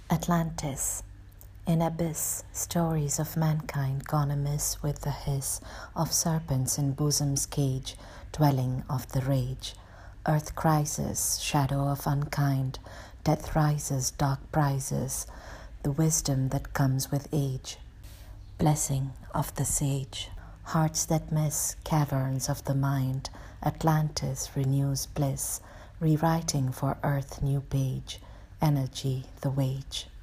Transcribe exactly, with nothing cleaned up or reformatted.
Atlantis. In abyss, stories of mankind gone amiss with the hiss of serpents in bosom's cage, dwelling of the rage. Earth crisis, shadow of unkind, death rises, dark prizes, the wisdom that comes with age. Blessing of the sage. Hearts that miss, caverns of the mind, Atlantis renews bliss, rewriting for earth new page, energy the wage.